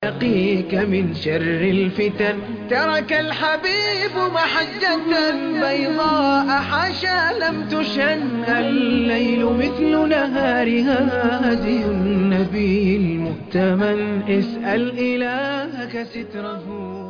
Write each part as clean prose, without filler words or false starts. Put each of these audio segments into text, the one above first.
يقيك من شر الفتن. ترك الحبيب محجة بيضاء حاشا لم تشن، الليل مثل نهارها هدي النبي المؤتمن. اسأل إلهك ستره.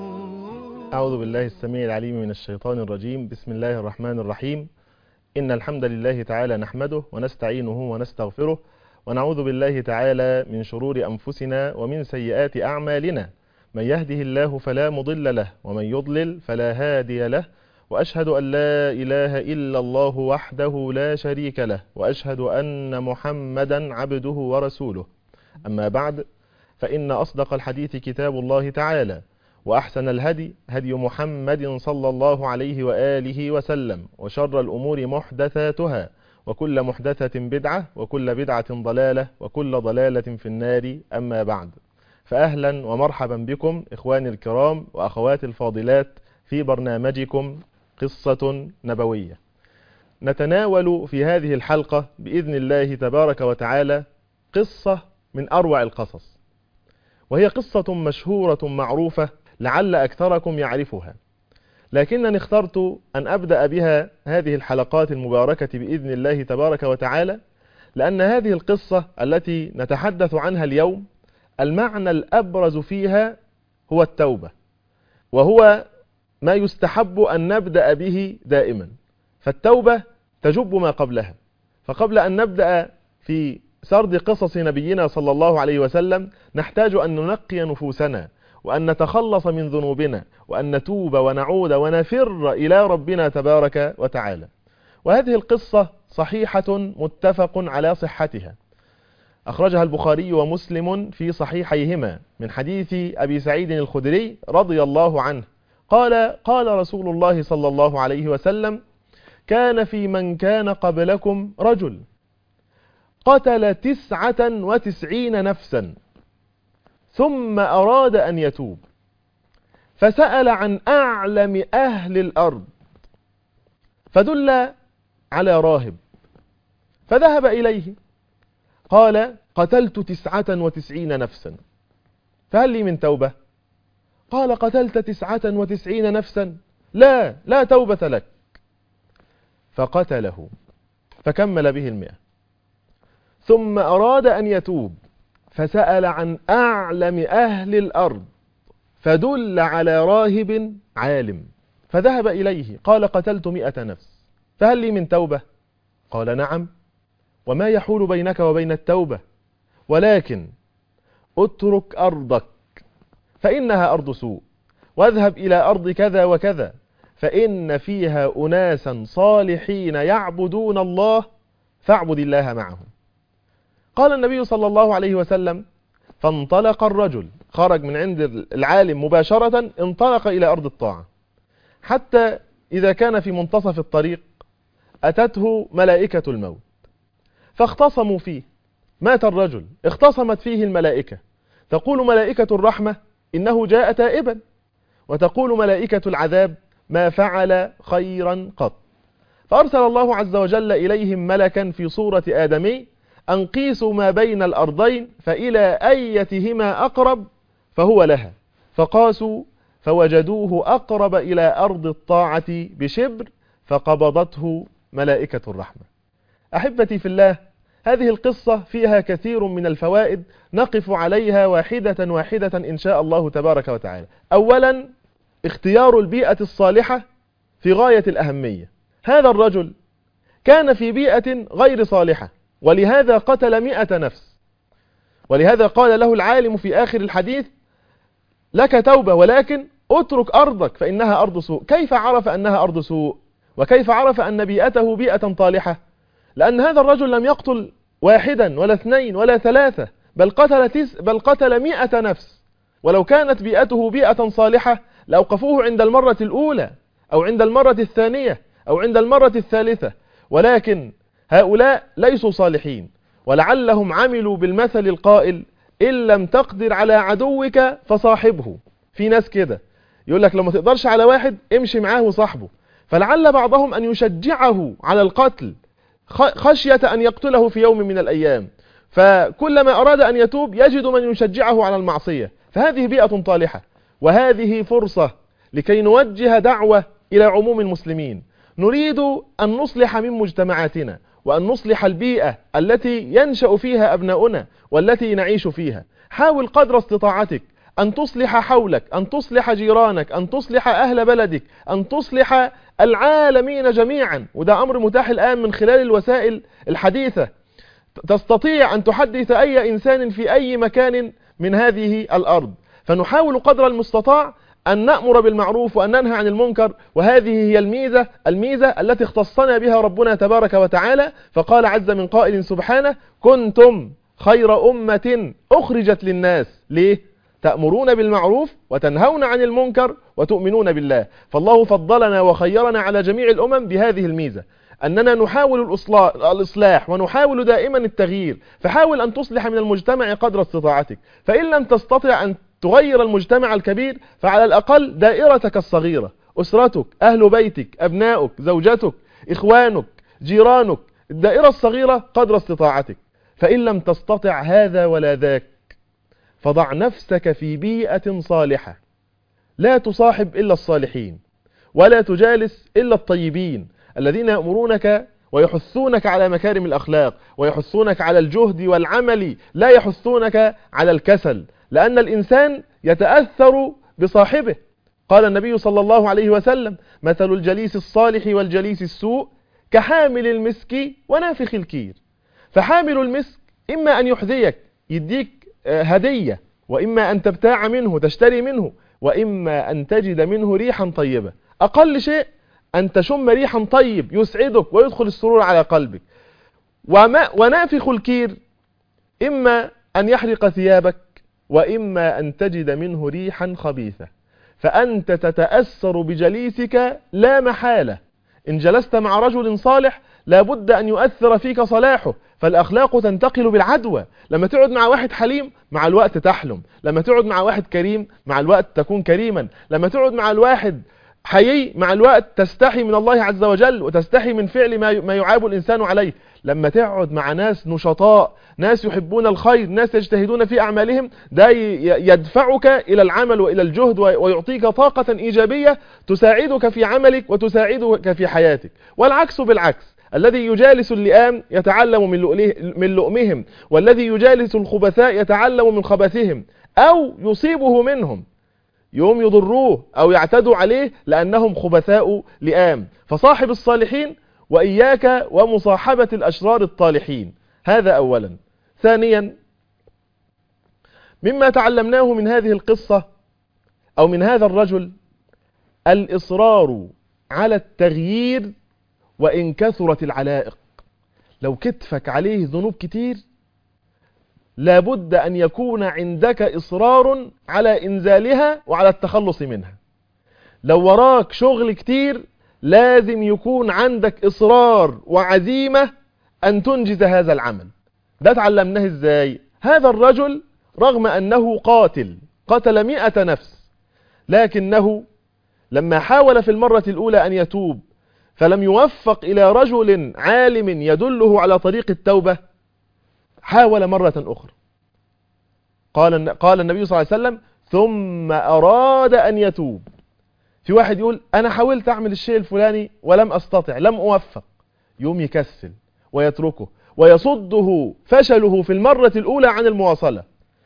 أعوذ بالله السميع العليم من الشيطان الرجيم. بسم الله الرحمن الرحيم. إن الحمد لله تعالى نحمده ونستعينه ونستغفره، ونعوذ بالله تعالى من شرور أنفسنا ومن سيئات أعمالنا. من يهده الله فلا مضل له، ومن يضلل فلا هادي له. وأشهد أن لا إله إلا الله وحده لا شريك له، وأشهد أن محمدا عبده ورسوله. أما بعد، فإن أصدق الحديث كتاب الله تعالى، وأحسن الهدي هدي محمد صلى الله عليه وآله وسلم، وشر الأمور محدثاتها، وكل محدثة بدعة، وكل بدعة ضلالة، وكل ضلالة في النار. أما بعد، فأهلا ومرحبا بكم إخواني الكرام وأخواتي الفاضلات في برنامجكم قصة نبوية. نتناول في هذه الحلقة بإذن الله تبارك وتعالى قصة من أروع القصص، وهي قصة مشهورة معروفة لعل أكثركم يعرفها، لكنني اخترت أن أبدأ بها هذه الحلقات المباركة بإذن الله تبارك وتعالى، لأن هذه القصة التي نتحدث عنها اليوم المعنى الأبرز فيها هو التوبة، وهو ما يستحب أن نبدأ به دائما، فالتوبة تجب ما قبلها. فقبل أن نبدأ في سرد قصص نبينا صلى الله عليه وسلم نحتاج أن ننقي نفوسنا، وأن نتخلص من ذنوبنا، وأن نتوب ونعود ونفر إلى ربنا تبارك وتعالى. وهذه القصة صحيحة متفق على صحتها، أخرجها البخاري ومسلم في صحيحيهما من حديث أبي سعيد الخدري رضي الله عنه قال رسول الله صلى الله عليه وسلم: كان في من كان قبلكم رجل قتل 99 نفسا ثم أراد أن يتوب، فسأل عن أعلم أهل الأرض فدل على راهب، فذهب إليه قال: قتلت 99 نفسا، فهل لي من توبة؟ قال: قتلت 99 نفسا، لا توبة لك. فقتله فكمل به 100، ثم أراد أن يتوب فسأل عن أعلم أهل الأرض فدل على راهب عالم، فذهب إليه قال: قتلت 100 نفس، فهل لي من توبة؟ قال: نعم، وما يحول بينك وبين التوبة؟ ولكن اترك أرضك فإنها أرض سوء، واذهب إلى أرض كذا وكذا فإن فيها أناسا صالحين يعبدون الله فاعبد الله معهم. قال النبي صلى الله عليه وسلم: فانطلق الرجل، خرج من عند العالم مباشرة، انطلق إلى أرض الطاعة، حتى إذا كان في منتصف الطريق أتته ملائكة الموت فاختصموا فيه. مات الرجل، اختصمت فيه الملائكة، تقول ملائكة الرحمة: إنه جاء تائبا، وتقول ملائكة العذاب: ما فعل خيرا قط. فأرسل الله عز وجل إليهم ملكا في صورة آدمي أن قيسوا ما بين الأرضين فإلى أيتهما أقرب فهو لها، فقاسوا فوجدوه أقرب إلى أرض الطاعة بشبر، فقبضته ملائكة الرحمة. أحبتي في الله، هذه القصة فيها كثير من الفوائد نقف عليها واحدة واحدة إن شاء الله تبارك وتعالى. أولا، اختيار البيئة الصالحة في غاية الأهمية. هذا الرجل كان في بيئة غير صالحة، ولهذا قتل 100 نفس، ولهذا قال له العالم في آخر الحديث: لك توبة، ولكن اترك أرضك فإنها أرض سوء. كيف عرف أنها أرض سوء؟ وكيف عرف أن بيئته بيئة طالحة؟ لأن هذا الرجل لم يقتل 1 ولا 2 ولا 3، بل قتل 100 نفس. ولو كانت بيئته بيئة صالحة لأوقفوه عند المرة الأولى أو عند المرة الثانية أو عند المرة الثالثة، ولكن هؤلاء ليسوا صالحين، ولعلهم عملوا بالمثل القائل: إن لم تقدر على عدوك فصاحبه. في ناس كده يقول لك لما تقدرش على واحد امشي معاه وصاحبه، فلعل بعضهم أن يشجعه على القتل خشية أن يقتله في يوم من الأيام، فكلما أراد أن يتوب يجد من يشجعه على المعصية، فهذه بيئة طالحة، وهذه فرصة لكي نوجه دعوة إلى عموم المسلمين. نريد أن نصلح من مجتمعاتنا، وأن نصلح البيئة التي ينشأ فيها أبناؤنا والتي نعيش فيها. حاول قدر استطاعتك أن تصلح حولك، أن تصلح جيرانك، أن تصلح أهل بلدك، أن تصلح العالمين جميعا. وده أمر متاح الآن من خلال الوسائل الحديثة. تستطيع أن تحدث أي إنسان في أي مكان من هذه الأرض. فنحاول قدر المستطاع أن نأمر بالمعروف وأن ننهى عن المنكر، وهذه هي الميزة التي اختصنا بها ربنا تبارك وتعالى. فقال عز من قائل سبحانه: كنتم خير أمة أخرجت للناس. ليه؟ تأمرون بالمعروف وتنهون عن المنكر وتؤمنون بالله. فالله فضلنا وخيرنا على جميع الأمم بهذه الميزة، أننا نحاول الإصلاح ونحاول دائما التغيير. فحاول أن تصلح من المجتمع قدر استطاعتك. فإن لم تستطع أن تغير المجتمع الكبير، فعلى الأقل دائرتك الصغيرة، أسرتك، أهل بيتك، أبنائك، زوجتك، إخوانك، جيرانك، الدائرة الصغيرة قدر استطاعتك. فإن لم تستطع هذا ولا ذاك، فضع نفسك في بيئة صالحة. لا تصاحب إلا الصالحين، ولا تجالس إلا الطيبين الذين يأمرونك ويحثونك على مكارم الأخلاق، ويحثونك على الجهد والعمل، لا يحثونك على الكسل، لأن الإنسان يتأثر بصاحبه. قال النبي صلى الله عليه وسلم: مثل الجليس الصالح والجليس السوء كحامل المسك ونافخ الكير. فحامل المسك إما أن يحذيك، يديك هدية، وإما أن تبتاع منه، تشتري منه، وإما أن تجد منه ريحا طيبة. أقل شيء أن تشم ريحا طيب يسعدك ويدخل السرور على قلبك. ونافخ الكير إما أن يحرق ثيابك، وإما أن تجد منه ريحا خبيثة. فأنت تتأثر بجليسك لا محالة. إن جلست مع رجل صالح لابد أن يؤثر فيك صلاحه، فالأخلاق تنتقل بالعدوى. لما تقعد مع واحد حليم مع الوقت تحلم، لما تقعد مع واحد كريم مع الوقت تكون كريما، لما تقعد مع الواحد حيي مع الوقت تستحي من الله عز وجل وتستحي من فعل ما يعاب الإنسان عليه. لما تقعد مع ناس نشطاء، ناس يحبون الخير، ناس يجتهدون في أعمالهم، ده يدفعك إلى العمل وإلى الجهد، ويعطيك طاقة إيجابية تساعدك في عملك وتساعدك في حياتك. والعكس بالعكس، الذي يجالس اللئام يتعلم من لؤمهم، والذي يجالس الخبثاء يتعلم من خبثهم، أو يصيبه منهم، يوم يضروه أو يعتدوا عليه لأنهم خبثاء لئام. فصاحب الصالحين، وإياك ومصاحبة الأشرار الطالحين. هذا أولا. ثانيا، مما تعلمناه من هذه القصة أو من هذا الرجل الإصرار على التغيير وإن كثرت العلائق. لو كتفك عليه ذنوب كتير لابد أن يكون عندك إصرار على إنزالها وعلى التخلص منها. لو وراك شغل كتير لازم يكون عندك إصرار وعزيمة أن تنجز هذا العمل. ده تعلمناه إزاي؟ هذا الرجل رغم أنه قتل 100 نفس، لكنه لما حاول في المرة الأولى أن يتوب فلم يوفق إلى رجل عالم يدله على طريق التوبة، حاول مرة أخرى. قال النبي صلى الله عليه وسلم: ثم أراد أن يتوب. في واحد يقول: أنا حاولت أعمل الشيء الفلاني ولم أستطع، لم أوفق، يوم يكسل ويتركه ويصده فشله في المرة الأولى عن المواصلة.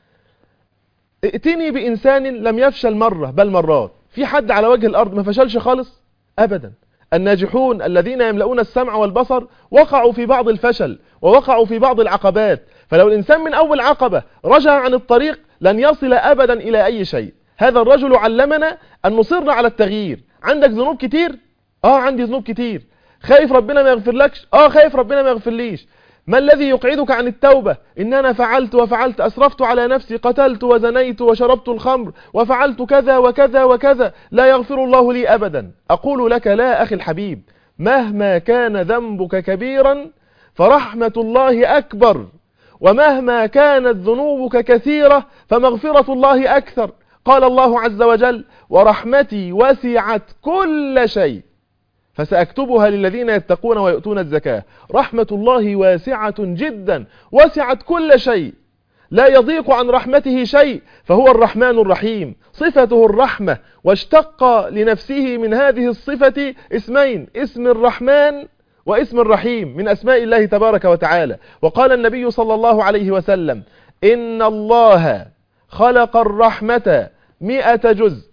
ائتني بإنسان لم يفشل مرة بل مرات. في حد على وجه الأرض ما فشلش خالص؟ أبدا. الناجحون الذين يملؤون السمع والبصر وقعوا في بعض الفشل ووقعوا في بعض العقبات. فلو الإنسان من أول عقبة رجع عن الطريق لن يصل أبدا إلى أي شيء. هذا الرجل علمنا أن نصر على التغيير. عندك ذنوب كتير؟ عندي ذنوب كتير. خايف ربنا ما يغفر لكش؟ خايف ربنا ما يغفر ليش. ما الذي يقعدك عن التوبة؟ إن أنا فعلت وفعلت، أسرفت على نفسي، قتلت وزنيت وشربت الخمر وفعلت كذا وكذا وكذا، لا يغفر الله لي أبدا. أقول لك لا أخي الحبيب، مهما كان ذنبك كبيرا فرحمة الله أكبر، ومهما كانت ذنوبك كثيرة فمغفرة الله أكثر. قال الله عز وجل: ورحمتي وسعت كل شيء فسأكتبها للذين يتقون ويؤتون الزكاة. رحمة الله واسعة جدا، وسعت كل شيء. لا يضيق عن رحمته شيء، فهو الرحمن الرحيم، صفته الرحمة، واشتق لنفسه من هذه الصفة اسمين، اسم الرحمن واسم الرحيم من أسماء الله تبارك وتعالى. وقال النبي صلى الله عليه وسلم: إن الله خلق الرحمة 100 جزء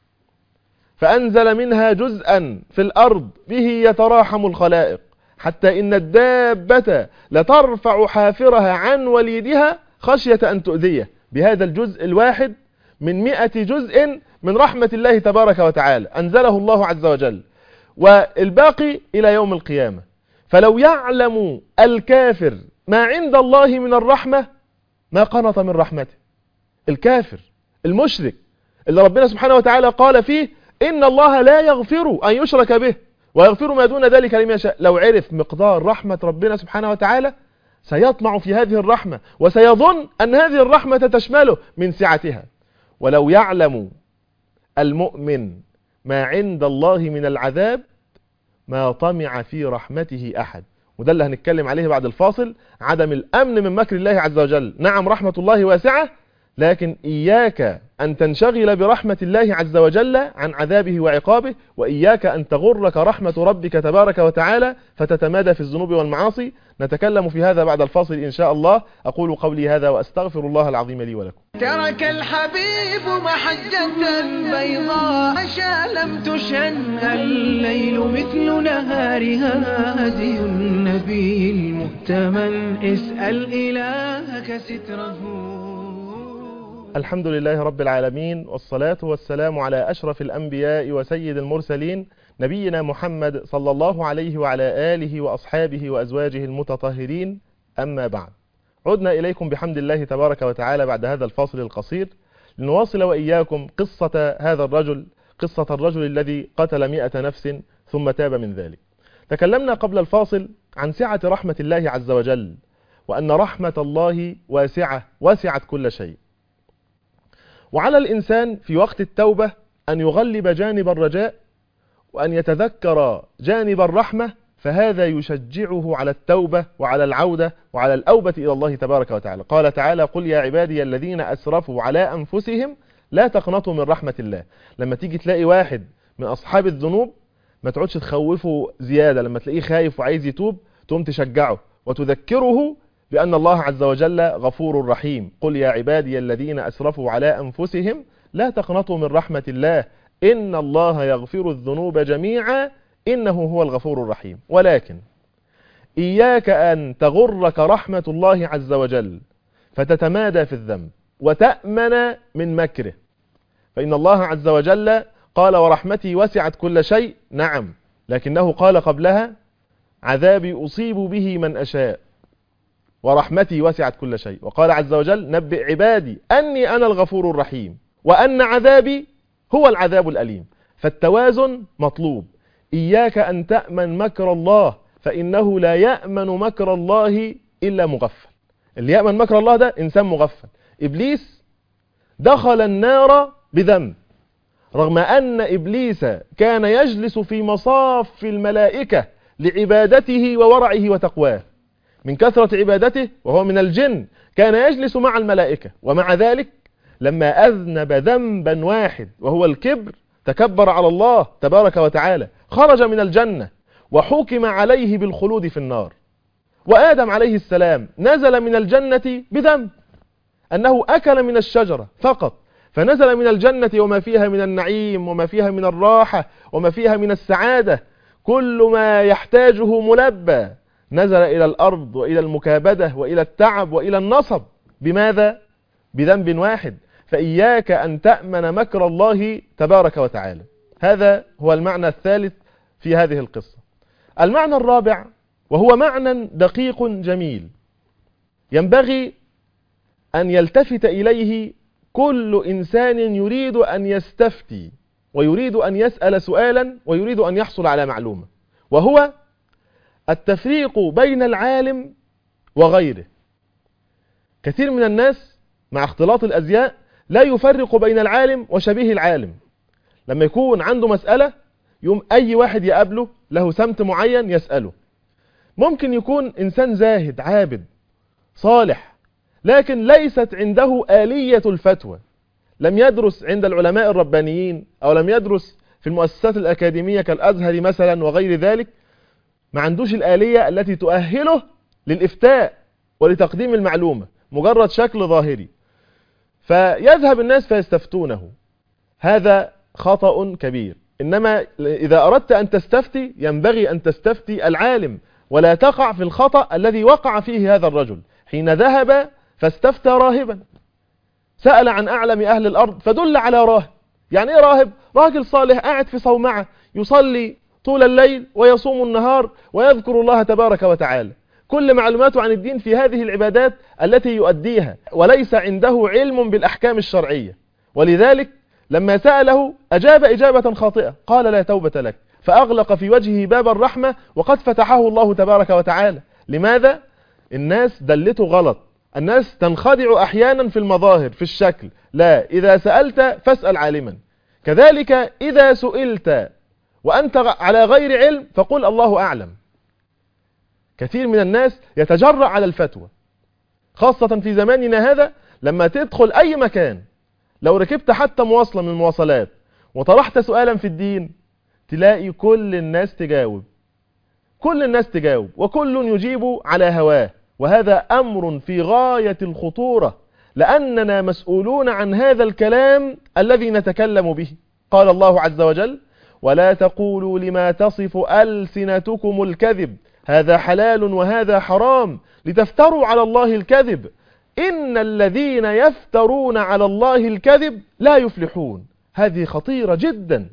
فأنزل منها جزءا في الأرض به يتراحم الخلائق، حتى إن الدابة لترفع حافرها عن وليدها خشية أن تؤذيه. بهذا الجزء الواحد من 100 جزء من رحمة الله تبارك وتعالى أنزله الله عز وجل، والباقي إلى يوم القيامة. فلو يعلم الكافر ما عند الله من الرحمة ما قنط من رحمته. الكافر المشرك اللي ربنا سبحانه وتعالى قال فيه: إن الله لا يغفر أن يشرك به ويغفر ما دون ذلك لمن يشاء، لو عرف مقدار رحمة ربنا سبحانه وتعالى سيطمع في هذه الرحمة، وسيظن أن هذه الرحمة تشمله من سعتها. ولو يعلم المؤمن ما عند الله من العذاب ما طمع في رحمته أحد. وده اللي هنتكلم عليه بعد الفاصل، عدم الأمن من مكر الله عز وجل. نعم رحمة الله واسعة، لكن إياك أن تنشغل برحمة الله عز وجل عن عذابه وعقابه، وإياك أن تغرك رحمة ربك تبارك وتعالى فتتمادى في الذنوب والمعاصي. نتكلم في هذا بعد الفاصل إن شاء الله. أقول قولي هذا وأستغفر الله العظيم لي ولكم. ترك الحبيب محجة بيضاء لم تشن، الليل مثل نهارها هدي النبي المؤتمن، اسأل إلهك ستره. الحمد لله رب العالمين، والصلاة والسلام على أشرف الأنبياء وسيد المرسلين، نبينا محمد صلى الله عليه وعلى آله وأصحابه وأزواجه المتطهرين. أما بعد، عدنا إليكم بحمد الله تبارك وتعالى بعد هذا الفاصل القصير لنواصل وإياكم قصة هذا الرجل، قصة الرجل الذي قتل 100 نفس ثم تاب من ذلك. تكلمنا قبل الفاصل عن سعة رحمة الله عز وجل، وأن رحمة الله واسعة، وسعت كل شيء. وعلى الإنسان في وقت التوبة أن يغلب جانب الرجاء، وأن يتذكر جانب الرحمة، فهذا يشجعه على التوبة وعلى العودة وعلى الأوبة إلى الله تبارك وتعالى. قال تعالى: قل يا عبادي الذين أسرفوا على أنفسهم لا تقنطوا من رحمة الله. لما تيجي تلاقي واحد من أصحاب الذنوب ما تقعدش تخوفه زيادة، لما تلاقيه خايف وعايز يتوب تقوم تشجعه وتذكره بأن الله عز وجل غفور رحيم. قل يا عبادي الذين أسرفوا على أنفسهم لا تقنطوا من رحمة الله إن الله يغفر الذنوب جميعا إنه هو الغفور الرحيم. ولكن إياك أن تغرك رحمة الله عز وجل فتتمادى في الذنب وتأمن من مكره، فإن الله عز وجل قال: ورحمتي وسعت كل شيء. نعم، لكنه قال قبلها: عذابي أصيب به من أشاء ورحمتي وسعت كل شيء. وقال عز وجل: نبئ عبادي أني أنا الغفور الرحيم وأن عذابي هو العذاب الأليم. فالتوازن مطلوب. إياك أن تأمن مكر الله، فإنه لا يأمن مكر الله إلا مغفل. اللي يأمن مكر الله ده إنسان مغفل. إبليس دخل النار بذنب، رغم أن إبليس كان يجلس في مصاف الملائكة لعبادته وورعه وتقواه. من كثرة عبادته وهو من الجن كان يجلس مع الملائكة، ومع ذلك لما أذنب ذنبا واحد وهو الكبر تكبر على الله تبارك وتعالى، خرج من الجنة وحكم عليه بالخلود في النار. وآدم عليه السلام نزل من الجنة بذنب، أنه أكل من الشجرة فقط، فنزل من الجنة وما فيها من النعيم وما فيها من الراحة وما فيها من السعادة، كل ما يحتاجه ملبى، نزل إلى الأرض وإلى المكابدة وإلى التعب وإلى النصب. بماذا؟ بذنب واحد. فإياك أن تأمن مكر الله تبارك وتعالى. هذا هو المعنى الثالث في هذه القصة. المعنى الرابع، وهو معنى دقيق جميل ينبغي أن يلتفت إليه كل إنسان يريد أن يستفتي ويريد أن يسأل سؤالا ويريد أن يحصل على معلومة، وهو التفريق بين العالم وغيره. كثير من الناس مع اختلاط الأزياء لا يفرق بين العالم وشبيه العالم. لما يكون عنده مسألة يوم أي واحد يقابله له سمت معين يسأله. ممكن يكون إنسان زاهد عابد صالح، لكن ليست عنده آلية الفتوى، لم يدرس عند العلماء الربانيين أو لم يدرس في المؤسسات الأكاديمية كالأزهر مثلا وغير ذلك، ما عندوش الآلية التي تؤهله للإفتاء ولتقديم المعلومة، مجرد شكل ظاهري، فيذهب الناس فيستفتونه. هذا خطأ كبير. إنما إذا أردت أن تستفتي ينبغي أن تستفتي العالم، ولا تقع في الخطأ الذي وقع فيه هذا الرجل حين ذهب فاستفتى راهبا، سأل عن أعلم أهل الأرض فدل على راهب. يعني إيه راهب؟ راجل صالح قاعد في صومعة يصلي طول الليل ويصوم النهار ويذكر الله تبارك وتعالى، كل معلوماته عن الدين في هذه العبادات التي يؤديها، وليس عنده علم بالأحكام الشرعية. ولذلك لما سأله أجاب إجابة خاطئة، قال لا توبة لك، فأغلق في وجهه باب الرحمة وقد فتحه الله تبارك وتعالى. لماذا؟ الناس دلته غلط. الناس تنخدع أحيانا في المظاهر في الشكل، لا، إذا سألت فاسأل عالما. كذلك إذا سئلت وأنت على غير علم فقل الله أعلم. كثير من الناس يتجرأ على الفتوى، خاصة في زماننا هذا. لما تدخل أي مكان، لو ركبت حتى مواصلة من المواصلات وطرحت سؤالا في الدين، تلاقي كل الناس تجاوب، كل الناس تجاوب، وكل يجيب على هواه. وهذا أمر في غاية الخطورة، لأننا مسؤولون عن هذا الكلام الذي نتكلم به. قال الله عز وجل: ولا تقولوا لما تصف ألسنتكم الكذب هذا حلال وهذا حرام لتفتروا على الله الكذب إن الذين يفترون على الله الكذب لا يفلحون. هذه خطيرة جدا.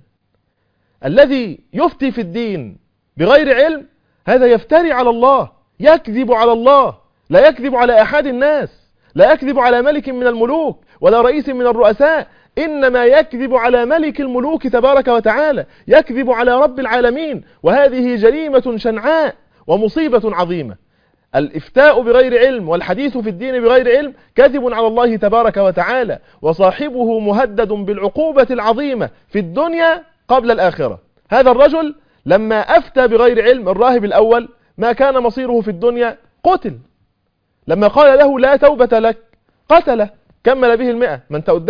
الذي يفتي في الدين بغير علم هذا يفتري على الله، يكذب على الله، لا يكذب على أحد الناس، لا يكذب على ملك من الملوك ولا رئيس من الرؤساء، إنما يكذب على ملك الملوك تبارك وتعالى، يكذب على رب العالمين. وهذه جريمة شنعاء ومصيبة عظيمة. الإفتاء بغير علم والحديث في الدين بغير علم كذب على الله تبارك وتعالى، وصاحبه مهدد بالعقوبة العظيمة في الدنيا قبل الآخرة. هذا الرجل لما أفتى بغير علم، الراهب الأول، ما كان مصيره في الدنيا؟ قتل. لما قال له لا توبة لك قتله، كمل به 100. ما انت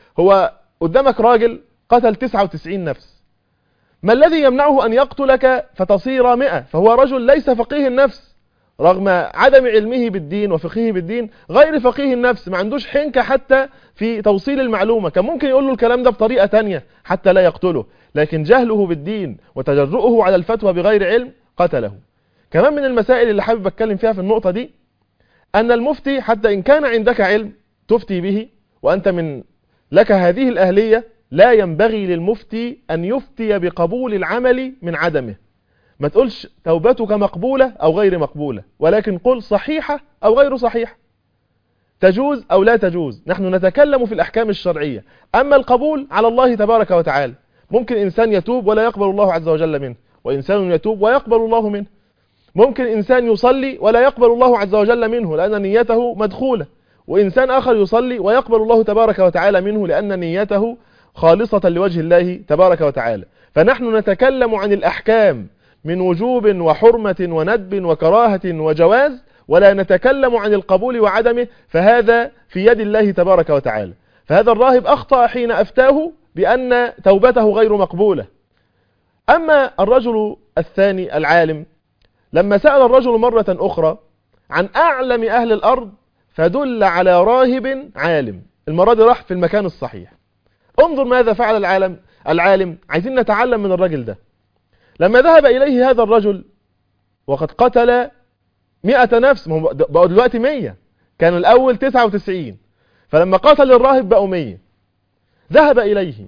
قدامك راجل قتل 99 نفس، ما الذي يمنعه أن يقتلك فتصير 100؟ فهو رجل ليس فقيه النفس، رغم عدم علمه بالدين وفقهه بالدين، غير فقيه النفس، ما عندوش حنكة حتى في توصيل المعلومة. كان ممكن يقول له الكلام ده بطريقة تانية حتى لا يقتله، لكن جهله بالدين وتجرؤه على الفتوى بغير علم قتله. كمان من المسائل اللي حابب أتكلم فيها في النقطة دي، أن المفتي حتى إن كان عندك علم تفتي به وأنت لك هذه الأهلية، لا ينبغي للمفتي أن يفتي بقبول العمل من عدمه. ما تقولش توبتك مقبولة أو غير مقبولة، ولكن قل صحيحة أو غير صحيحة، تجوز أو لا تجوز. نحن نتكلم في الأحكام الشرعية، أما القبول على الله تبارك وتعالى. ممكن إنسان يتوب ولا يقبل الله عز وجل منه، وإنسان يتوب ويقبل الله منه. ممكن إنسان يصلي ولا يقبل الله عز وجل منه لأن نيته مدخولة، وإنسان آخر يصلي ويقبل الله تبارك وتعالى منه لأن نيته خالصة لوجه الله تبارك وتعالى. فنحن نتكلم عن الأحكام من وجوب وحرمة وندب وكراهة وجواز، ولا نتكلم عن القبول وعدمه، فهذا في يد الله تبارك وتعالى. فهذا الراهب أخطأ حين أفتاه بأن توبته غير مقبولة. أما الرجل الثاني العالم، لما سأل الرجل مرة أخرى عن أعلم أهل الأرض فدل على راهب عالم، المرة دي راح في المكان الصحيح. انظر ماذا فعل العالم. عايزين نتعلم من الرجل ده. لما ذهب إليه هذا الرجل وقد قتل 100 نفس، بقوا دلوقتي 100، كان الأول 99، فلما قتل الراهب بقوا 100. ذهب إليه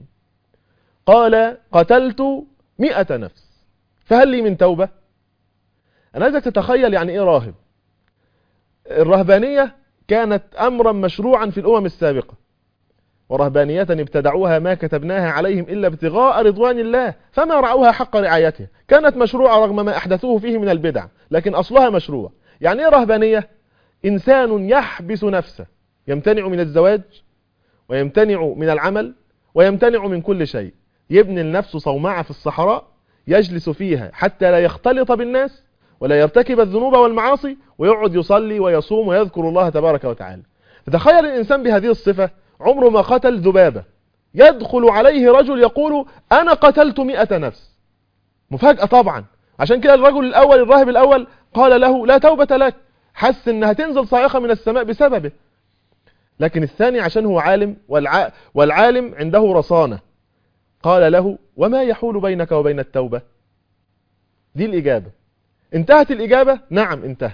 قال قتلت 100 نفس فهل لي من توبة؟ أنا عايزك تتخيل يعني إيه راهب. الرهبانية كانت أمرا مشروعا في الأمم السابقة، ورهبانية ابتدعوها ما كتبناها عليهم إلا ابتغاء رضوان الله فما رعوها حق رعايتها. كانت مشروعة رغم ما أحدثوه فيه من البدع، لكن أصلها مشروع. يعني إيه رهبانية؟ إنسان يحبس نفسه، يمتنع من الزواج ويمتنع من العمل ويمتنع من كل شيء، يبني لنفسه صومعة في الصحراء يجلس فيها حتى لا يختلط بالناس ولا يرتكب الذنوب والمعاصي، ويقعد يصلي ويصوم ويذكر الله تبارك وتعالى. تخيل الإنسان بهذه الصفة عمره ما قتل ذبابة، يدخل عليه رجل يقول أنا قتلت 100 نفس. مفاجأة طبعا. عشان كده الرجل الأول الراهب الأول قال له لا توبة لك، حس إنها تنزل صاعقة من السماء بسببه. لكن الثاني عشان هو عالم والعالم عنده رصانة قال له وما يحول بينك وبين التوبة؟ دي الإجابة. انتهت الإجابة؟ نعم انتهت.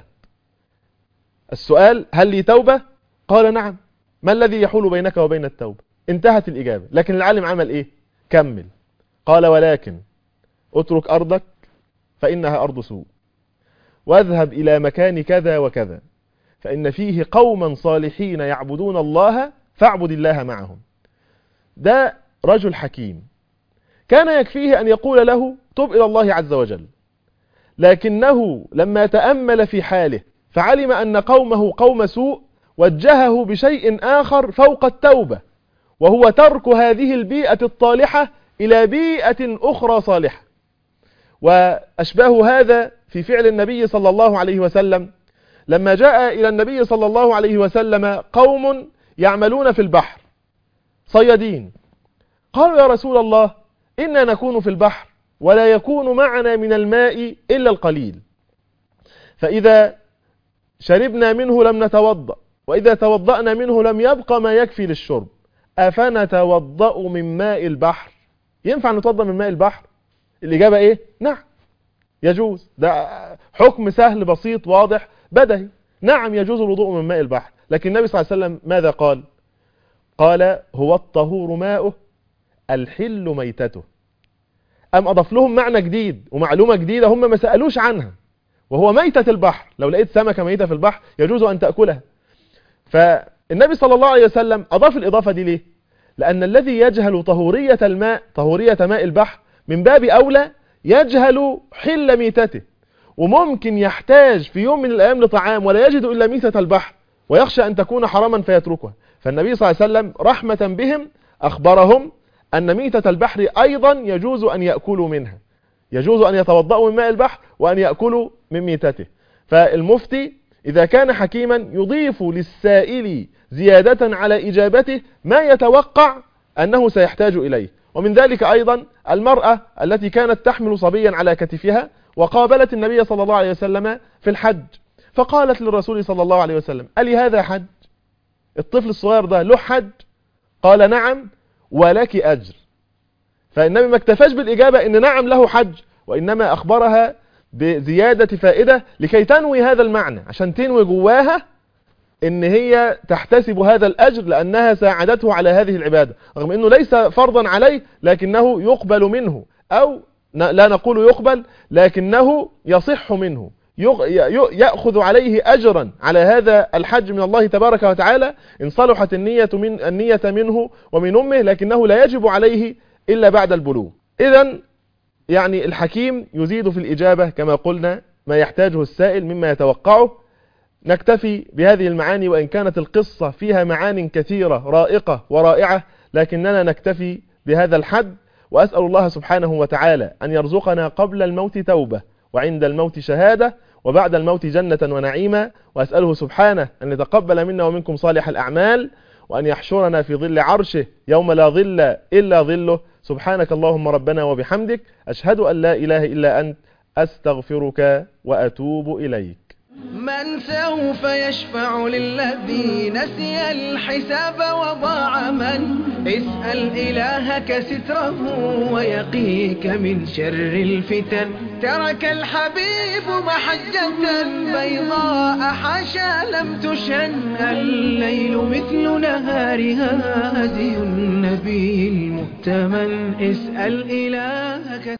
السؤال هل لي توبة؟ قال نعم. ما الذي يحول بينك وبين التوبة؟ انتهت الإجابة. لكن العالم عمل إيه؟ كمل. قال ولكن اترك أرضك فإنها أرض سوء، واذهب إلى مكان كذا وكذا فإن فيه قوما صالحين يعبدون الله فاعبد الله معهم. ده رجل حكيم كان يكفيه أن يقول له تب إلى الله عز وجل، لكنه لما تأمل في حاله فعلم أن قومه قوم سوء وجهه بشيء آخر فوق التوبة، وهو ترك هذه البيئة الطالحة إلى بيئة أخرى صالحة. وأشباه هذا في فعل النبي صلى الله عليه وسلم لما جاء إلى النبي صلى الله عليه وسلم قوم يعملون في البحر صيادين، قالوا يا رسول الله إنا نكون في البحر ولا يكون معنا من الماء إلا القليل، فإذا شربنا منه لم نتوضأ، وإذا توضأنا منه لم يبقى ما يكفي للشرب، أفنتوضأ من ماء البحر؟ ينفع نتوضأ من ماء البحر؟ الإجابة إيه؟ نعم يجوز. ده حكم سهل بسيط واضح بدهي. نعم يجوز الوضوء من ماء البحر. لكن النبي صلى الله عليه وسلم ماذا قال؟ قال هو الطهور ماؤه الحل ميتته. أم أضاف لهم معنى جديد ومعلومة جديدة هم ما سألوش عنها، وهو ميتة البحر. لو لقيت سمكة ميتة في البحر يجوز أن تأكلها. فالنبي صلى الله عليه وسلم أضاف الإضافة دي ليه؟ لأن الذي يجهل طهورية الماء، طهورية ماء البحر، من باب أولى يجهل حل ميتته، وممكن يحتاج في يوم من الأيام لطعام ولا يجد إلا ميتة البحر ويخشى أن تكون حراما فيتركها. فالنبي صلى الله عليه وسلم رحمة بهم أخبرهم أن ميتة البحر أيضا يجوز أن يأكلوا منها، يجوز أن يتوضأوا من ماء البحر وأن يأكلوا من ميتته. فالمفتي إذا كان حكيما يضيف للسائل زيادة على إجابته ما يتوقع أنه سيحتاج إليه. ومن ذلك أيضا المرأة التي كانت تحمل صبيا على كتفها وقابلت النبي صلى الله عليه وسلم في الحج، فقالت للرسول صلى الله عليه وسلم ألي هذا حج؟ الطفل الصغير ده له حج؟ قال نعم ولك أجر. فالنبي ما اكتفاش بالإجابة إن نعم له حج، وإنما أخبرها بزيادة فائدة لكي تنوي هذا المعنى، عشان تنوي جواها إن هي تحتسب هذا الأجر لأنها ساعدته على هذه العبادة، رغم أنه ليس فرضا عليه لكنه يقبل منه، أو لا نقول يقبل لكنه يصح منه، يأخذ عليه أجرا على هذا الحج من الله تبارك وتعالى إن صلحت النية منه ومن أمه، لكنه لا يجب عليه إلا بعد البلوغ. إذن يعني الحكيم يزيد في الإجابة كما قلنا ما يحتاجه السائل مما يتوقعه. نكتفي بهذه المعاني، وإن كانت القصة فيها معان كثيرة رائقة ورائعة، لكننا نكتفي بهذا الحد. وأسأل الله سبحانه وتعالى أن يرزقنا قبل الموت توبة، وعند الموت شهادة، وبعد الموت جنة ونعيما. وأسأله سبحانه أن يتقبل منا ومنكم صالح الأعمال، وأن يحشرنا في ظل عرشه يوم لا ظل إلا ظله. سبحانك اللهم ربنا وبحمدك، أشهد أن لا إله إلا أنت، أستغفرك وأتوب إليك. من سوف يشفع للذي نسي الحساب وضاع؟ من اسأل إلهك ستره ويقيك من شر الفتن. ترك الحبيب محجة بيضاء حاشا لم تشن، الليل مثل نهارها هدي النبي المؤتمن. اسأل إلهك